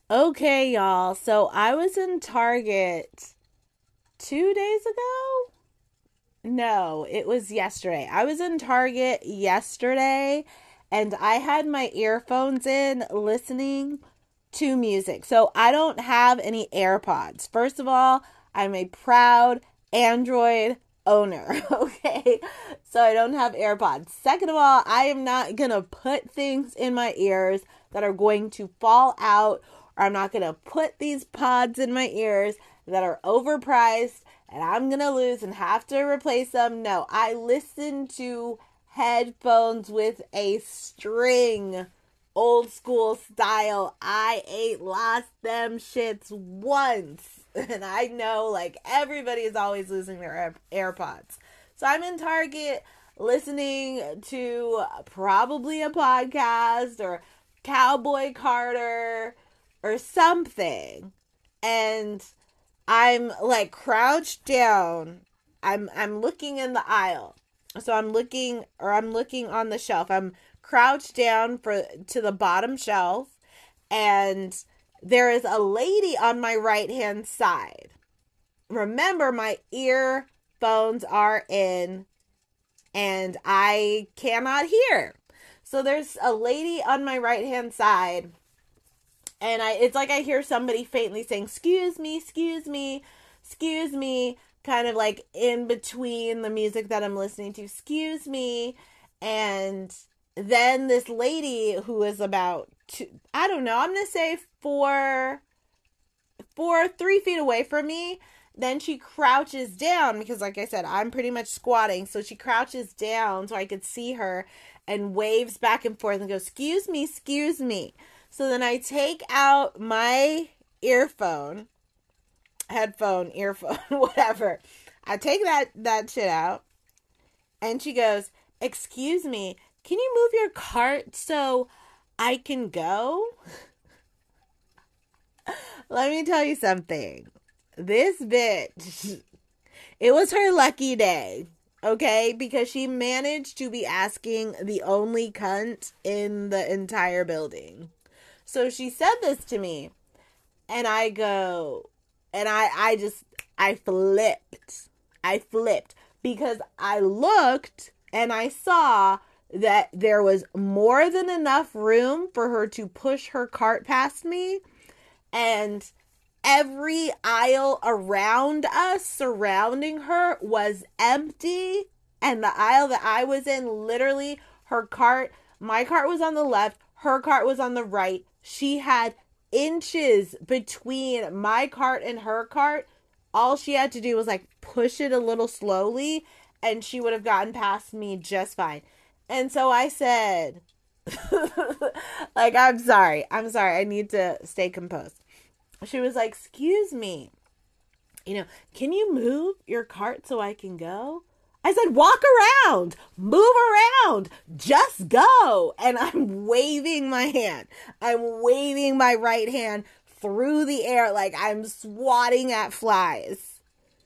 Okay, y'all. So I was in Target 2 days ago. No, it was yesterday. I was in Target yesterday and I had my earphones in listening to music. So I don't have any AirPods. First of all, I'm a proud Android owner. Okay. So I don't have AirPods. Second of all, I am not going to put things in my ears that are going to fall out, or I'm not going to put these pods in my ears that are overpriced and I'm going to lose and have to replace them. No, I listen to headphones with a string, old school style. I ain't lost them shits once. And I know like everybody is always losing their AirPods. So I'm in Target listening to probably a podcast or Cowboy Carter or something. And I'm like crouched down. I'm looking in the aisle. So I'm looking on the shelf. I'm crouched down for to the bottom shelf, and there is a lady on my right-hand side. Remember, my earphones are in and I cannot hear. So there's a lady on my right-hand side, and it's like I hear somebody faintly saying, "Excuse me, excuse me, excuse me," kind of like in between the music that I'm listening to. "Excuse me." And then this lady who is about I don't know, I'm going to say 3 feet away from me. Then she crouches down because, like I said, I'm pretty much squatting. So she crouches down so I could see her and waves back and forth and goes, "Excuse me, excuse me." So then I take out my earphone, whatever. I take that shit out, and she goes, "Excuse me, can you move your cart so I can go?" Let me tell you something. This bitch, it was her lucky day, okay? Because she managed to be asking the only cunt in the entire building. So she said this to me, and I go, and I flipped. I flipped because I looked and I saw that there was more than enough room for her to push her cart past me, and every aisle around us surrounding her was empty, and the aisle that I was in, literally my cart was on the left, her cart was on the right. She had inches between my cart and her cart. All she had to do was like push it a little slowly and she would have gotten past me just fine. And so I said, like, I'm sorry. I need to stay composed. She was like, "Excuse me, can you move your cart so I can go?" I said, "Walk around, move around, just go." And I'm waving my hand. I'm waving my right hand through the air like I'm swatting at flies,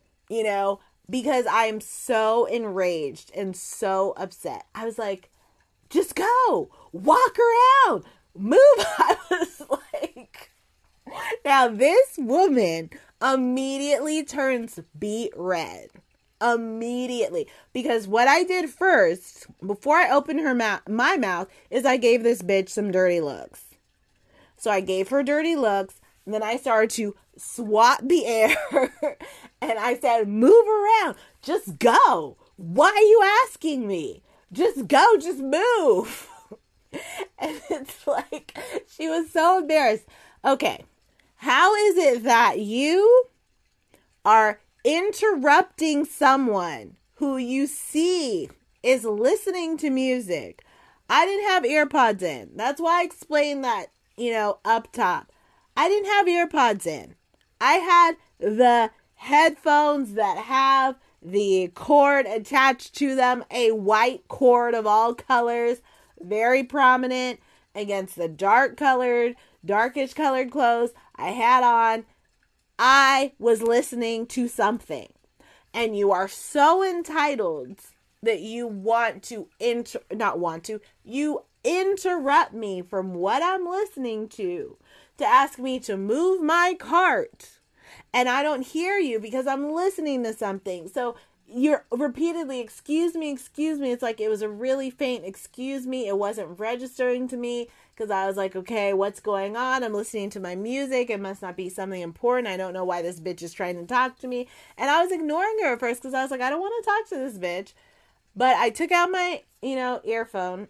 because I'm so enraged and so upset. I was like, "Just go, walk around, move." I was like, now this woman immediately turns beet red. Immediately. Because what I did first, before I opened my mouth, is I gave this bitch some dirty looks. So I gave her dirty looks, and then I started to swat the air, and I said, "Move around. Just go. Why are you asking me? Just go. Just move." And it's like, she was so embarrassed. Okay. How is it that you are interrupting someone who you see is listening to music? I didn't have earpods in. That's why I explained that, up top. I didn't have earpods in. I had the headphones that have the cord attached to them, a white cord of all colors, very prominent against the darkish colored clothes I had on. I was listening to something. And you are so entitled that you want to you interrupt me from what I'm listening to ask me to move my cart, and I don't hear you because I'm listening to something. So you're repeatedly, excuse me, excuse me. It's like it was a really faint excuse me. It wasn't registering to me because I was like, okay, what's going on? I'm listening to my music. It must not be something important. I don't know why this bitch is trying to talk to me. And I was ignoring her at first because I was like, I don't want to talk to this bitch. But I took out my, earphone,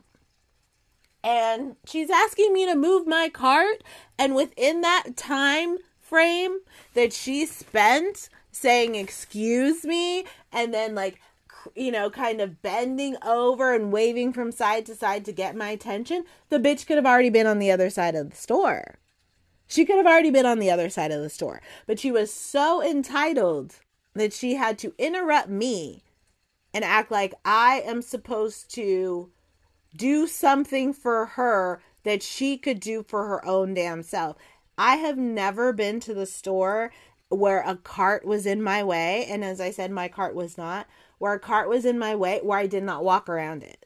and she's asking me to move my cart. And within that time frame that she spent saying, excuse me, and then like, kind of bending over and waving from side to side to get my attention, the bitch could have already been on the other side of the store. She could have already been on the other side of the store. But she was so entitled that she had to interrupt me and act like I am supposed to do something for her that she could do for her own damn self. I have never been to the store where a cart was in my way. And as I said, my cart was not. Where a cart was in my way where I did not walk around it.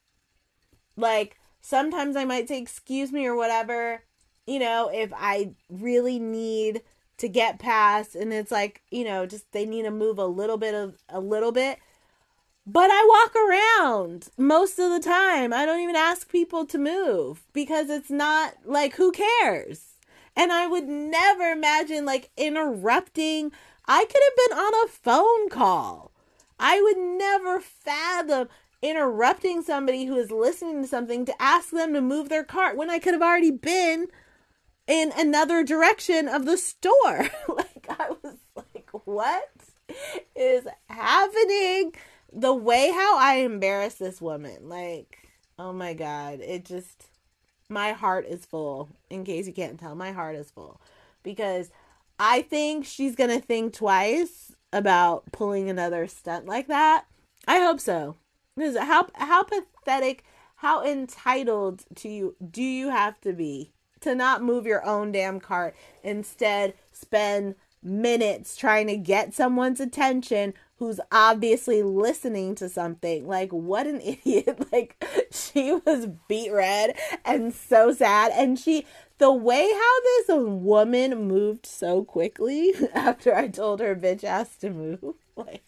Like, sometimes I might say, excuse me or whatever, if I really need to get past, and it's like, just they need to move a little bit. But I walk around most of the time. I don't even ask people to move because it's not like, who cares? And I would never imagine like interrupting. I could have been on a phone call. I would never fathom interrupting somebody who is listening to something to ask them to move their cart when I could have already been in another direction of the store. Like, I was like, what is happening? The way how I embarrassed this woman, like, oh my God, my heart is full. In case you can't tell, my heart is full. Because I think she's going to think twice about pulling another stunt like that. I hope so. Because how pathetic, how entitled do you have to be to not move your own damn cart, instead spend minutes trying to get someone's attention who's obviously listening to something. Like, what an idiot. Like, she was beet red and so sad. And the way how this woman moved so quickly after I told her bitch ass to move, like,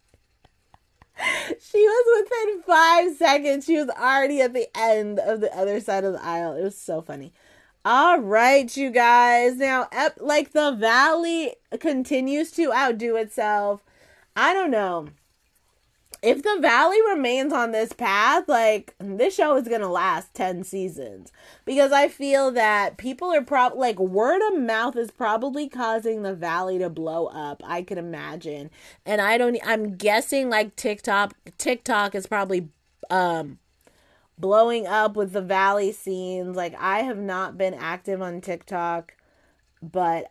she was within 5 seconds. She was already at the end of the other side of the aisle. It was so funny. All right, you guys. Now, like, the Valley continues to outdo itself. I don't know. If the Valley remains on this path, like, this show is going to last 10 seasons. Because I feel that people are like, word of mouth is probably causing the Valley to blow up. I could imagine. And I'm guessing, like, TikTok is probably, blowing up with the Valley scenes. Like, I have not been active on TikTok, but,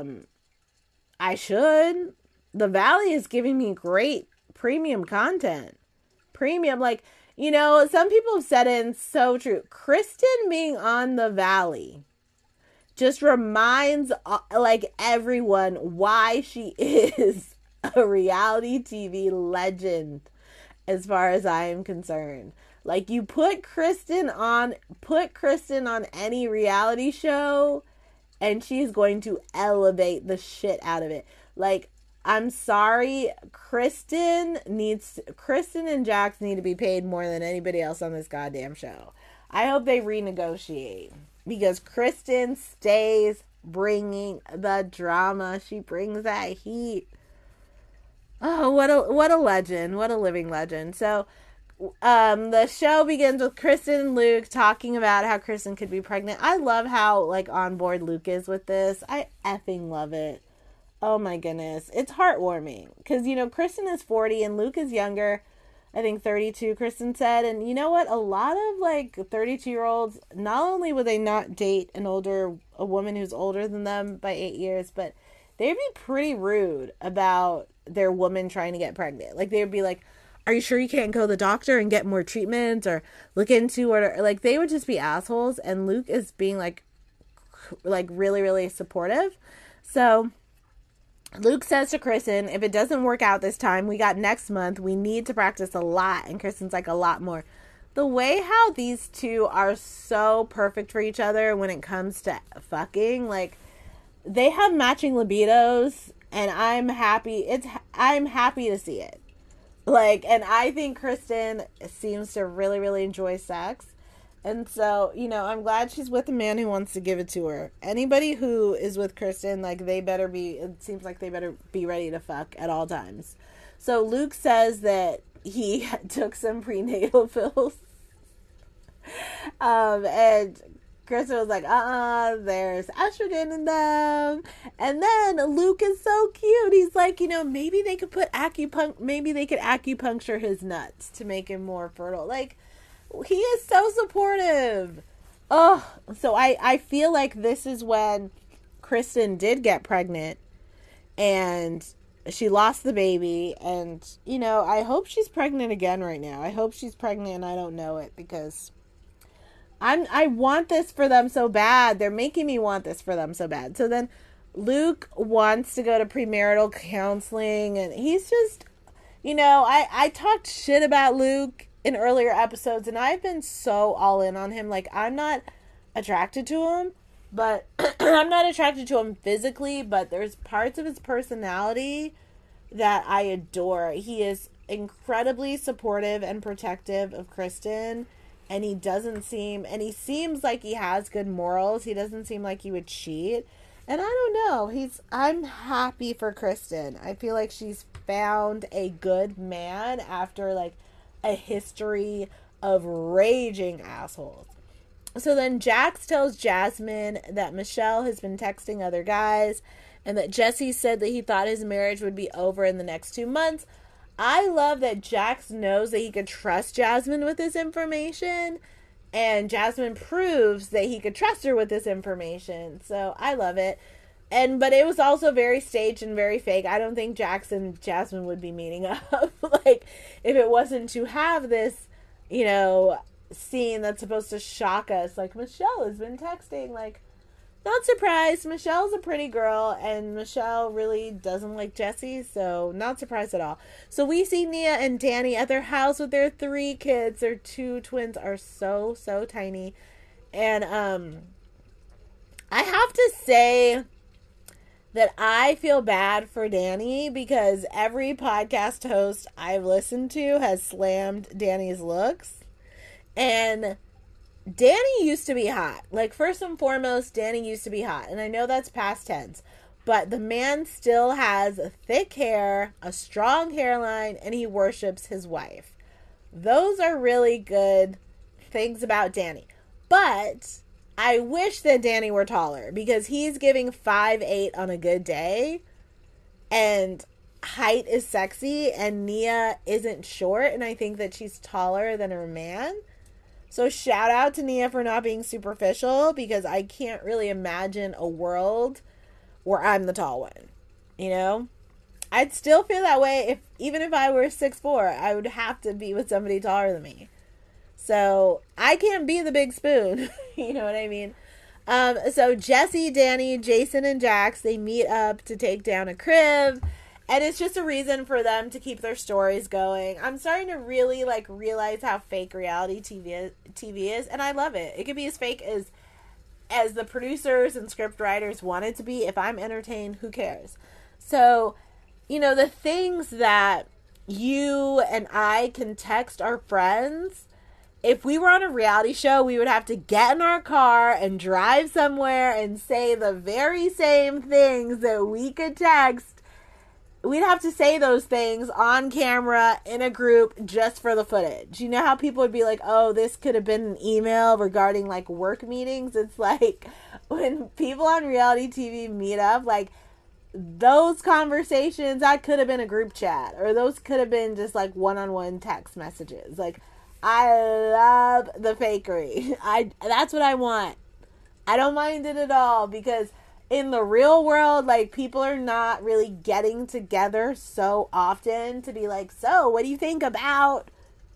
I should. The Valley is giving me great premium content. Premium, like, some people have said it, and it's so true. Kristen being on the Valley just reminds, like, everyone why she is a reality TV legend, as far as I am concerned. Like, you put Kristen on any reality show, and she's going to elevate the shit out of it. Like, I'm sorry, Kristen and Jax need to be paid more than anybody else on this goddamn show. I hope they renegotiate, because Kristen stays bringing the drama. She brings that heat. Oh, what a legend. What a living legend. So, the show begins with Kristen and Luke talking about how Kristen could be pregnant. I love how, like, on board Luke is with this. I effing love it. Oh my goodness. It's heartwarming. Because, Kristen is 40 and Luke is younger. I think 32, Kristen said. And you know what? A lot of, like, 32-year-olds, not only would they not date a woman who's older than them by 8 years, but they'd be pretty rude about their woman trying to get pregnant. Like, they'd be like, are you sure you can't go to the doctor and get more treatments or look into it? Or, like, they would just be assholes. And Luke is being, like really, really supportive. So Luke says to Kristen, if it doesn't work out this time, we got next month. We need to practice a lot. And Kristen's like, a lot more. the way how these two are so perfect for each other when it comes to fucking, like, they have matching libidos, and I'm happy to see it. Like, and I think Kristen seems to really, really enjoy sex. And so, you know, I'm glad she's with a man who wants to give it to her. Anybody who is with Kristen, like, it seems like they better be ready to fuck at all times. So Luke says that he took some prenatal pills. And Kristen was like, there's estrogen in them. And then Luke is so cute. He's like, you know, maybe they could acupuncture his nuts to make him more fertile. Like, he is so supportive. Oh, so I feel like this is when Kristen did get pregnant and she lost the baby. And, you know, I hope she's pregnant again right now. I hope she's pregnant and I don't know it, because I want this for them so bad. They're making me want this for them so bad. So then Luke wants to go to premarital counseling, and he's just, you know, I talked shit about Luke in earlier episodes, and I've been so all in on him. Like, I'm not attracted to him, but I'm not attracted to him physically, but there's parts of his personality that I adore. He is incredibly supportive and protective of Kristen. And he seems like he has good morals. He doesn't seem like he would cheat. And I don't know. I'm happy for Kristen. I feel like she's found a good man after, like, a history of raging assholes. So then Jax tells Jasmine that Michelle has been texting other guys and that Jesse said that he thought his marriage would be over in the next 2 months. I love that Jax knows that he could trust Jasmine with this information, and Jasmine proves that he could trust her with this information. So I love it. But it was also very staged and very fake. I don't think Jax and Jasmine would be meeting up. Like, if it wasn't to have this, you know, scene that's supposed to shock us. Like, Michelle has been texting, like, not surprised. Michelle's a pretty girl, and Michelle really doesn't like Jesse, so not surprised at all. So we see Nia and Danny at their house with their 3 kids. Their 2 twins are so, so tiny. And I have to say that I feel bad for Danny, because every podcast host I've listened to has slammed Danny's looks. And Danny used to be hot. Like, first and foremost, Danny used to be hot. And I know that's past tense. But the man still has thick hair, a strong hairline, and he worships his wife. Those are really good things about Danny. But I wish that Danny were taller, because he's giving 5'8" on a good day. And height is sexy, and Nia isn't short. And I think that she's taller than her man. So shout out to Nia for not being superficial, because I can't really imagine a world where I'm the tall one. You know? I'd still feel that way even if I were 6'4", I would have to be with somebody taller than me. So I can't be the big spoon. You know what I mean? So Jesse, Danny, Jason, and Jax, they meet up to take down a crib. And it's just a reason for them to keep their stories going. I'm starting to really, like, realize how fake reality TV is, and I love it. It could be as fake as the producers and script writers want it to be. If I'm entertained, who cares? So, you know, the things that you and I can text our friends, if we were on a reality show, we would have to get in our car and drive somewhere and say the very same things that we could text. We'd have to say those things on camera in a group just for the footage. You know how people would be like, oh, this could have been an email regarding, like, work meetings? It's like when people on reality TV meet up, like, those conversations, that could have been a group chat, or those could have been just, like, one-on-one text messages. Like, I love the fakery. That's what I want. I don't mind it at all, because in the real world, like, people are not really getting together so often to be like, so what do you think about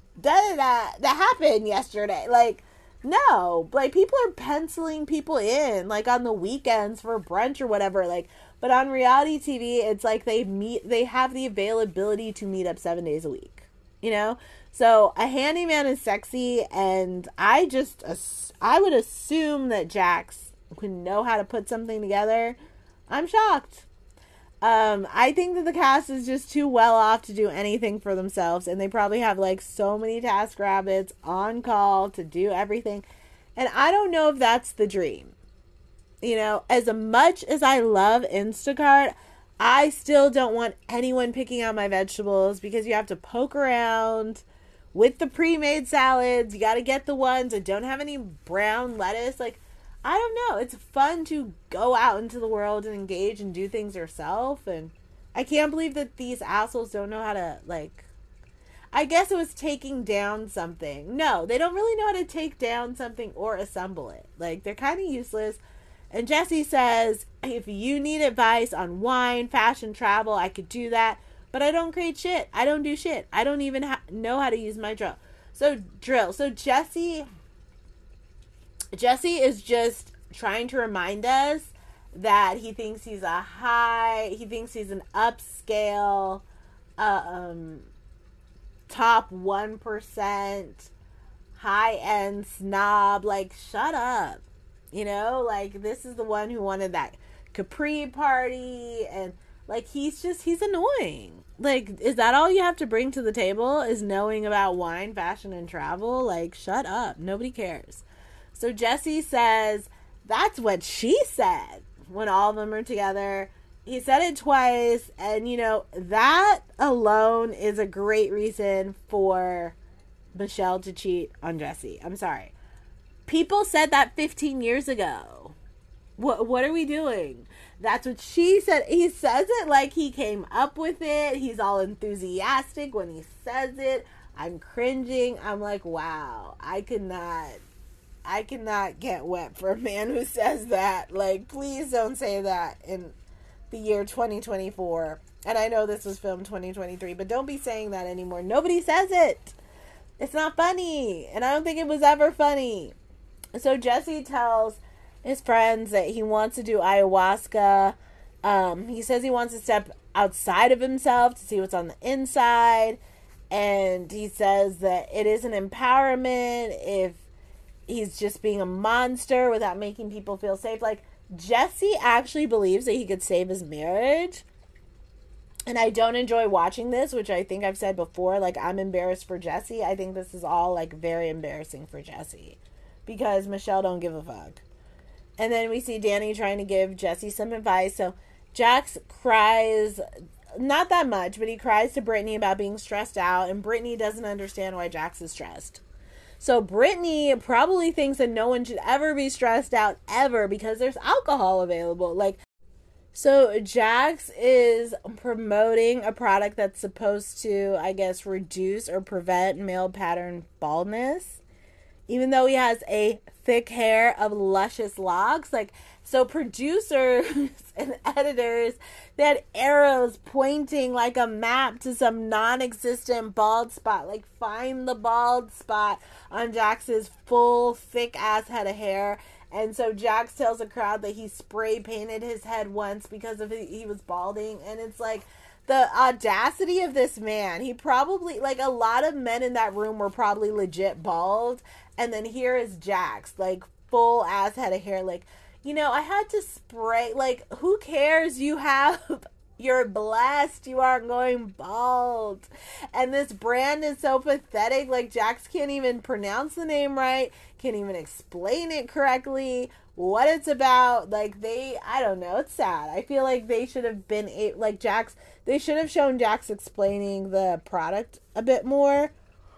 that happened yesterday? Like, no, like, people are penciling people in, like, on the weekends for brunch or whatever. Like, but on reality TV, it's like they have the availability to meet up 7 days a week. you know? So a handyman is sexy, and I would assume that Jax would know how to put something together. I'm shocked. I think that the cast is just too well off to do anything for themselves, and they probably have like so many task rabbits on call to do everything. And I don't know if that's the dream. You know, as much as I love Instacart, I still don't want anyone picking out my vegetables because you have to poke around with the pre-made salads. You got to get the ones that don't have any brown lettuce. Like, I don't know. It's fun to go out into the world and engage and do things yourself. And I can't believe that these assholes don't know how to, like, I guess it was taking down something. No, they don't really know how to take down something or assemble it. Like, they're kind of useless. And Jesse says, if you need advice on wine, fashion, travel, I could do that. But I don't create shit. I don't do shit. I don't even know how to use my drill. So Jesse is just trying to remind us that he thinks he's he thinks he's an upscale, top 1%, high-end snob. Like, shut up. You know, like, this is the one who wanted that Capri party, and like, he's annoying. Like, is that all you have to bring to the table, is knowing about wine, fashion, and travel? Like, shut up. Nobody cares. So Jesse says, that's what she said when all of them are together. He said it twice, and you know, that alone is a great reason for Michelle to cheat on Jesse. I'm sorry. People said that 15 years ago. What are we doing? That's what she said. He says it like he came up with it. He's all enthusiastic when he says it. I'm cringing. I'm like, wow, I cannot get wet for a man who says that. Like, please don't say that in the year 2024. And I know this was filmed 2023, but don't be saying that anymore. Nobody says it. It's not funny. And I don't think it was ever funny. So Jesse tells his friends that he wants to do ayahuasca. He says he wants to step outside of himself to see what's on the inside. And he says that it is an empowerment if he's just being a monster without making people feel safe. Like, Jesse actually believes that he could save his marriage. And I don't enjoy watching this, which I think I've said before. Like, I'm embarrassed for Jesse. I think this is all, like, very embarrassing for Jesse, because Michelle don't give a fuck. And then we see Danny trying to give Jesse some advice. So Jax cries, not that much, but he cries to Brittany about being stressed out. And Brittany doesn't understand why Jax is stressed. So Brittany probably thinks that no one should ever be stressed out ever because there's alcohol available. Like, so Jax is promoting a product that's supposed to, I guess, reduce or prevent male pattern baldness, even though he has a thick hair of luscious locks. Like, so producers and editors, they had arrows pointing like a map to some non-existent bald spot. Like, find the bald spot on Jax's full, thick-ass head of hair. And so Jax tells the crowd that he spray painted his head once because of he was balding. And it's like, the audacity of this man. He probably, like, a lot of men in that room were probably legit bald. And then here is Jax, like, full ass head of hair. Like, you know, I had to spray. Like, who cares? You're blessed. You aren't going bald. And this brand is so pathetic. Like, Jax can't even pronounce the name right. Can't even explain it correctly. What it's about. Like, I don't know. It's sad. I feel like they should have been, like, Jax, they should have shown Jax explaining the product a bit more.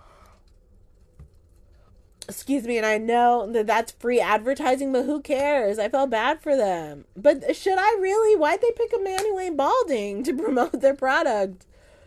Excuse me, and I know that that's free advertising, but who cares? I felt bad for them. But should I really? Why'd they pick a man who ain't balding to promote their product?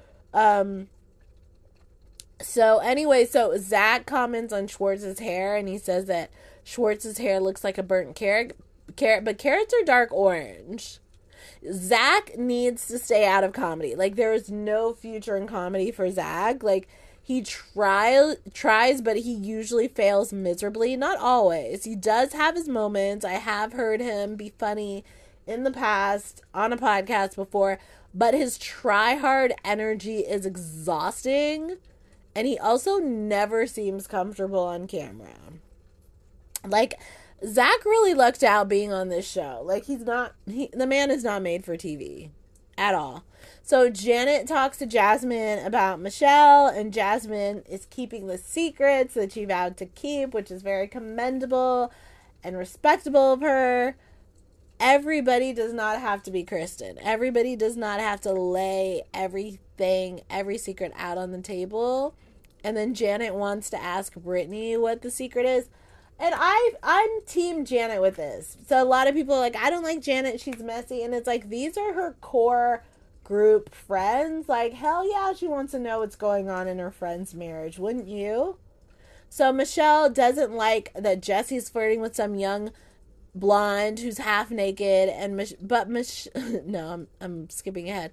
So anyway, so Zach comments on Schwartz's hair, and he says that Schwartz's hair looks like a burnt carrot, but carrots are dark orange. Zach needs to stay out of comedy. Like, there is no future in comedy for Zach. Like, he tries, but he usually fails miserably. Not always. He does have his moments. I have heard him be funny in the past on a podcast before, but his try-hard energy is exhausting. And he also never seems comfortable on camera. Like, Zach really lucked out being on this show. Like, the man is not made for TV at all. So Janet talks to Jasmine about Michelle, and Jasmine is keeping the secrets that she vowed to keep, which is very commendable and respectable of her. Everybody does not have to be Kristen. Everybody does not have to lay everything, every secret out on the table. And then Janet wants to ask Brittany what the secret is. And I'm team Janet with this. So a lot of people are like, I don't like Janet, she's messy. And it's like, these are her core group friends. Like, hell yeah, she wants to know what's going on in her friend's marriage. Wouldn't you? So Michelle doesn't like that Jesse's flirting with some young blonde who's half naked. No, I'm skipping ahead.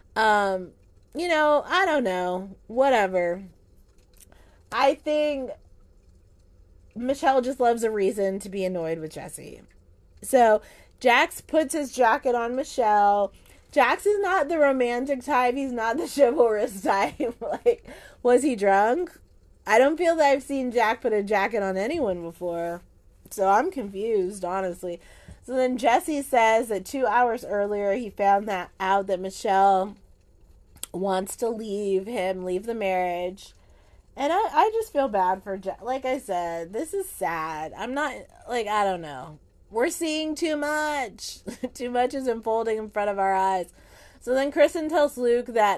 I don't know. Whatever. I think Michelle just loves a reason to be annoyed with Jesse. So Jax puts his jacket on Michelle. Jax is not the romantic type. He's not the chivalrous type. Like, was he drunk? I don't feel that I've seen Jack put a jacket on anyone before. So I'm confused, honestly. So then Jesse says that 2 hours earlier he found out that Michelle wants to leave the marriage. And I just feel bad for Jack. Like I said, this is sad. I'm not, like, I don't know. We're seeing too much. Too much is unfolding in front of our eyes. So then Kristen tells Luke that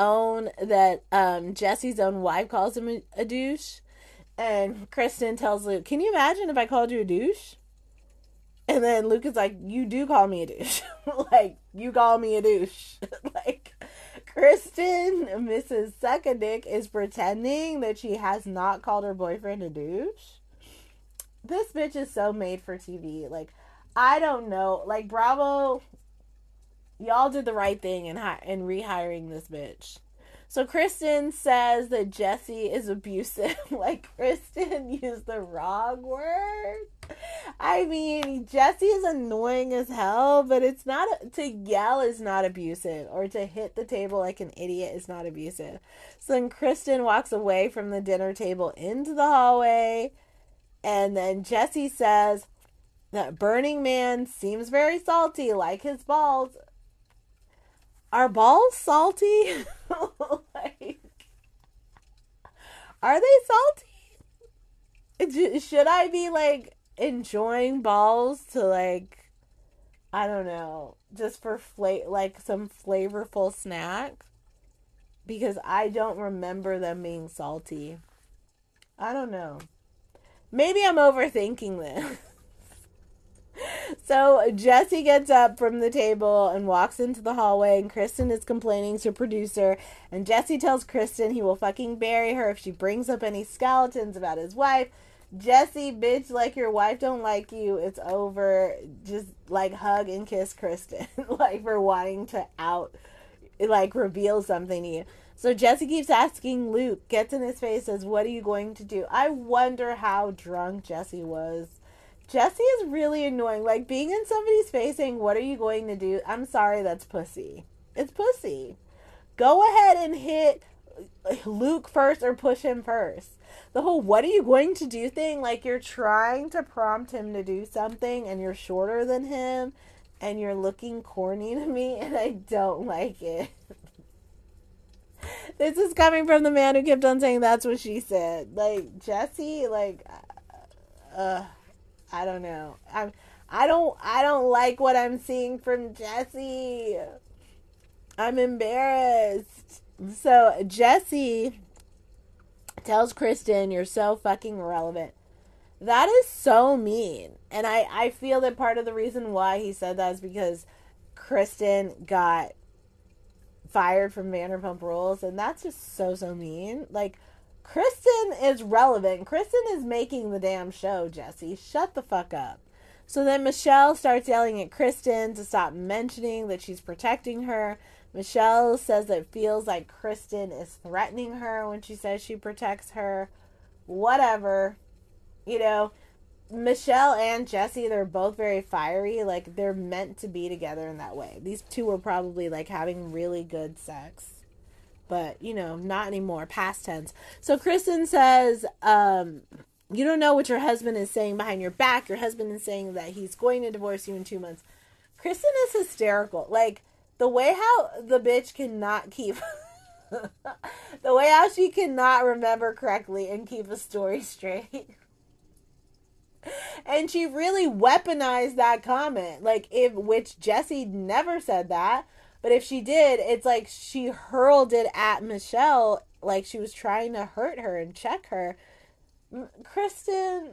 Jesse's own wife calls him a douche. And Kristen tells Luke, can you imagine if I called you a douche? And then Luke is like, you do call me a douche. Like, you call me a douche. Like, Kristen, Mrs. Suckadick, is pretending that she has not called her boyfriend a douche. This bitch is so made for TV. Like, I don't know. Like, Bravo, y'all did the right thing in rehiring this bitch. So Kristen says that Jesse is abusive. Like, Kristen used the wrong word. I mean, Jesse is annoying as hell, but it's not, to yell is not abusive, or to hit the table like an idiot is not abusive. So then Kristen walks away from the dinner table into the hallway, and then Jesse says that Burning Man seems very salty, like his balls. Are balls salty? Like, are they salty? Should I be, like, enjoying balls to, like, I don't know, just for like some flavorful snack? Because I don't remember them being salty. I don't know. Maybe I'm overthinking this. So Jesse gets up from the table and walks into the hallway, and Kristen is complaining to producer, and Jesse tells Kristen he will fucking bury her if she brings up any skeletons about his wife. Jesse, bitch, like, your wife don't like you, it's over. Just, like, hug and kiss Kristen. Like, for wanting to reveal something to you. So Jesse keeps asking Luke, gets in his face, says, what are you going to do? I wonder how drunk Jesse was. Jesse is really annoying. Like, being in somebody's face saying, what are you going to do? I'm sorry, that's pussy. It's pussy. Go ahead and hit Luke first or push him first. The whole what are you going to do thing, like, you're trying to prompt him to do something and you're shorter than him and you're looking corny to me, and I don't like it. This is coming from the man who kept on saying that's what she said. Like, Jesse, like, I don't know. I don't like what I'm seeing from Jesse. I'm embarrassed. So Jesse tells Kristen, you're so fucking irrelevant. That is so mean. And I feel that part of the reason why he said that is because Kristen got fired from Vanderpump Rules, and that's just so mean. Like, Kristen is relevant. Kristen is making the damn show, Jesse. Shut the fuck up. So then Michelle starts yelling at Kristen to stop mentioning that she's protecting her. Michelle says that it feels like Kristen is threatening her when she says she protects her. Whatever. You know, Michelle and Jesse, they're both very fiery. Like, they're meant to be together in that way. These two were probably, like, having really good sex. but, not anymore. Past tense. So Kristen says, you don't know what your husband is saying behind your back. Your husband is saying that he's going to divorce you in 2 months. Kristen is hysterical. Like, the way how the bitch cannot keep... the way how she cannot remember correctly and keep a story straight. And she really weaponized that comment. Like, which Jessie never said that. But if she did, it's like she hurled it at Michelle like she was trying to hurt her and check her. Kristen,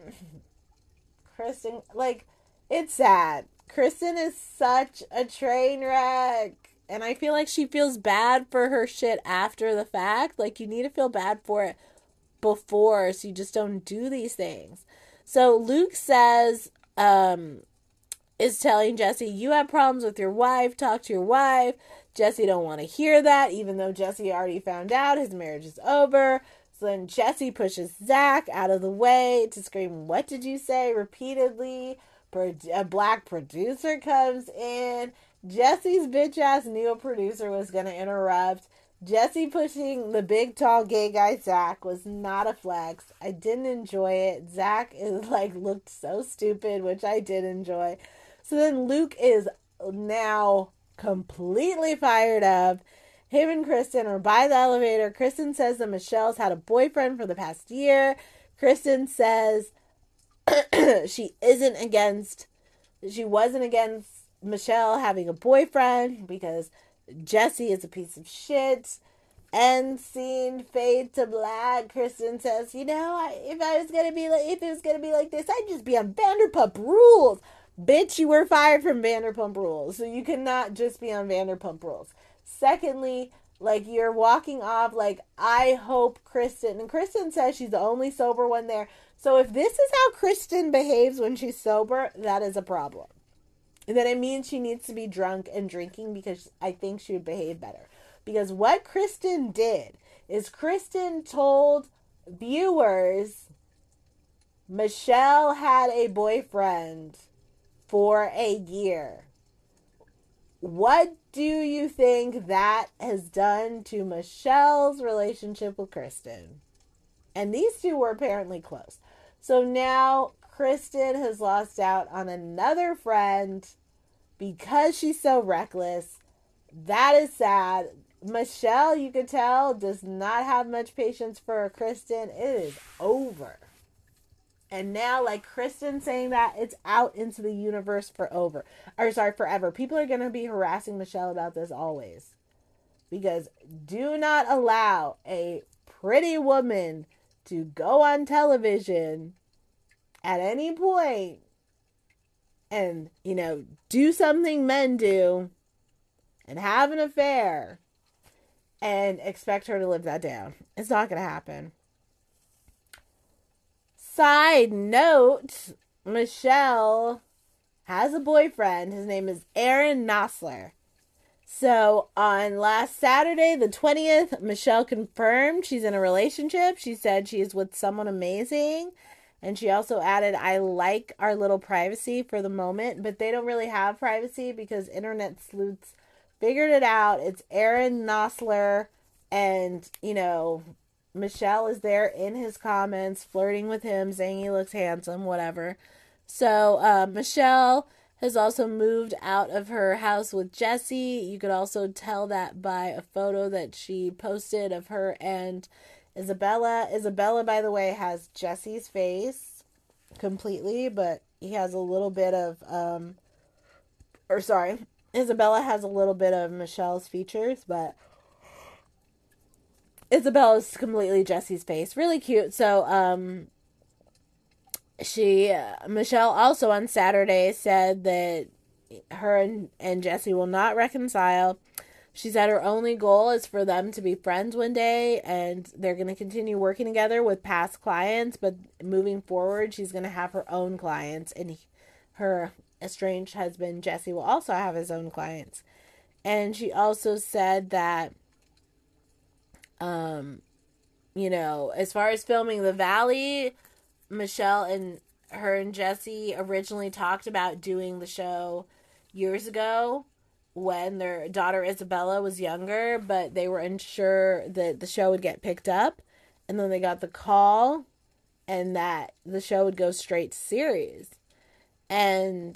like, it's sad. Kristen is such a train wreck. And I feel like she feels bad for her shit after the fact. Like, you need to feel bad for it before, so you just don't do these things. So Luke says, is telling Jessie, you have problems with your wife, talk to your wife. Jessie don't want to hear that, even though Jessie already found out his marriage is over. So then Jessie pushes Zach out of the way to scream, what did you say? Repeatedly. A black producer comes in. Jessie's bitch ass knew a producer was going to interrupt. Jessie pushing the big tall gay guy Zach was not a flex. I didn't enjoy it. Zach is looked so stupid, which I did enjoy. So then Luke is now completely fired up. Him and Kristen are by the elevator. Kristen says that Michelle's had a boyfriend for the past year. Kristen says she wasn't against Michelle having a boyfriend because Jessie is a piece of shit. End scene, fade to black. Kristen says, if it was gonna be like this, I'd just be on Vanderpump Rules. Bitch, you were fired from Vanderpump Rules, so you cannot just be on Vanderpump Rules. Secondly, you're walking off, I hope Kristen, and Kristen says she's the only sober one there. So if this is how Kristen behaves when she's sober, that is a problem. And then it means she needs to be drunk and drinking, because I think she would behave better. Because what Kristen did is Kristen told viewers Michelle had a boyfriend for a year. What do you think that has done to Michelle's relationship with Kristen? And these two were apparently close. So now Kristen has lost out on another friend because she's so reckless. That is sad. Michelle, you could tell, does not have much patience for Kristen. It is over. And now, Kristen saying that, it's out into the universe forever. People are going to be harassing Michelle about this always. Because do not allow a pretty woman to go on television at any point and, do something men do and have an affair and expect her to live that down. It's not going to happen. Side note, Michelle has a boyfriend. His name is Aaron Nosler. So on last Saturday, the 20th, Michelle confirmed she's in a relationship. She said she is with someone amazing. And she also added, I like our little privacy for the moment. But they don't really have privacy because internet sleuths figured it out. It's Aaron Nosler. And, Michelle is there in his comments, flirting with him, saying he looks handsome, whatever. So Michelle has also moved out of her house with Jessie. You could also tell that by a photo that she posted of her and Isabella. Isabella, by the way, has Jessie's face completely, but he has a little bit of, Isabella has a little bit of Michelle's features, but Isabella's completely Jessie's face. Really cute. So, Michelle also on Saturday said that her and Jessie will not reconcile. She said her only goal is for them to be friends one day, and they're going to continue working together with past clients, but moving forward, she's going to have her own clients, and her estranged husband, Jesse, will also have his own clients. And she also said that, as far as filming The Valley, Michelle and Jesse originally talked about doing the show years ago, when their daughter Isabella was younger, but they were unsure that the show would get picked up. And then they got the call and that the show would go straight to series. And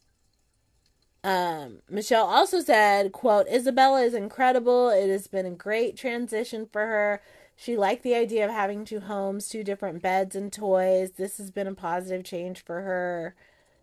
Michelle also said, quote, Isabella is incredible. It has been a great transition for her. She liked the idea of having two homes, two different beds and toys. This has been a positive change for her.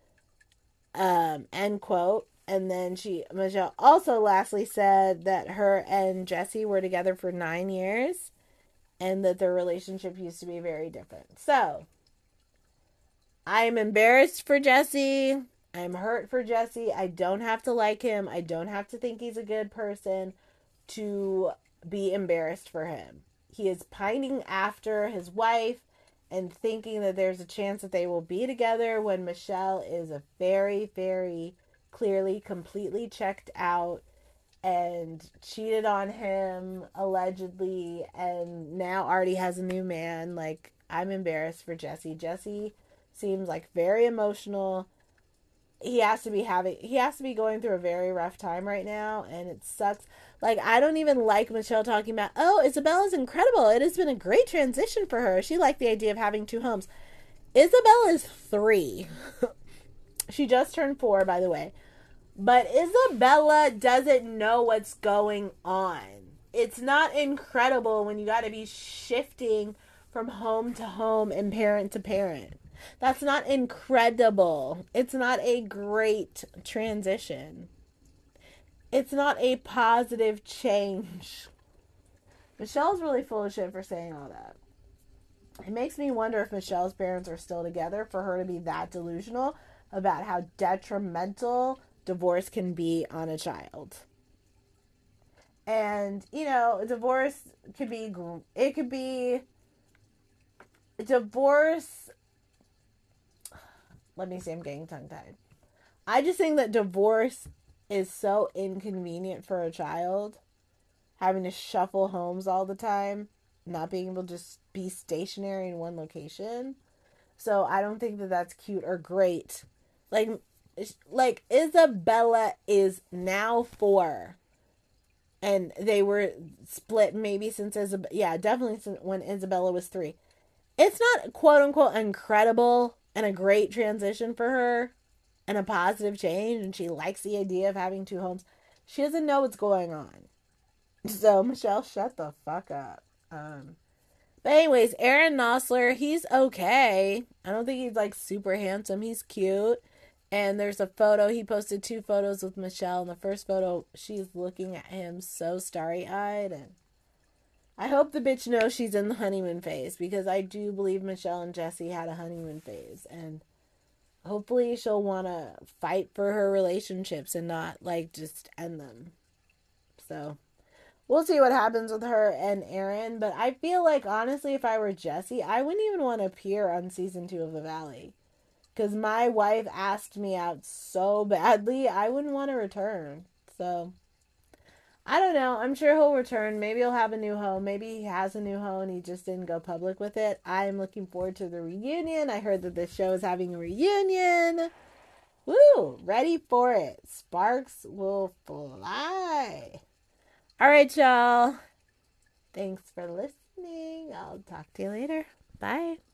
End quote. And then Michelle also lastly said that her and Jesse were together for 9 years and that their relationship used to be very different. So, I am embarrassed for Jesse. I'm hurt for Jesse. I don't have to like him. I don't have to think he's a good person to be embarrassed for him. He is pining after his wife and thinking that there's a chance that they will be together when Michelle is a very, very clearly completely checked out and cheated on him allegedly and now already has a new man. Like, I'm embarrassed for Jesse. Jesse seems like very emotional. He has to be going through a very rough time right now, and it sucks. Like, I don't even like Michelle talking about, oh, Isabella's incredible. It has been a great transition for her. She liked the idea of having two homes. Isabella is 3. She just turned 4, by the way. But Isabella doesn't know what's going on. It's not incredible when you got to be shifting from home to home and parent to parent. That's not incredible. It's not a great transition. It's not a positive change. Michelle's really full of shit for saying all that. It makes me wonder if Michelle's parents are still together for her to be that delusional about how detrimental divorce can be on a child. And, divorce could be, it could be, divorce, let me see, I'm getting tongue-tied. I just think that divorce is so inconvenient for a child, having to shuffle homes all the time, not being able to just be stationary in one location. So I don't think that that's cute or great. Like Isabella is now 4. And they were split maybe since definitely since when Isabella was 3. It's not quote unquote incredible and a great transition for her and a positive change, and she likes the idea of having two homes. She doesn't know what's going on. So Michelle, shut the fuck up. But anyways, Aaron Nosler, he's okay. I don't think he's like super handsome. He's cute. And there's a photo. He posted 2 photos with Michelle. In the first photo, she's looking at him so starry-eyed. And I hope the bitch knows she's in the honeymoon phase, because I do believe Michelle and Jesse had a honeymoon phase. And hopefully she'll want to fight for her relationships and not, like, just end them. So, we'll see what happens with her and Aaron. But I feel like, honestly, if I were Jesse, I wouldn't even want to appear on season 2 of The Valley. Because my wife asked me out so badly, I wouldn't want to return. So, I don't know. I'm sure he'll return. Maybe he'll have a new home. Maybe he has a new home and he just didn't go public with it. I'm looking forward to the reunion. I heard that this show is having a reunion. Woo! Ready for it. Sparks will fly. All right, y'all. Thanks for listening. I'll talk to you later. Bye.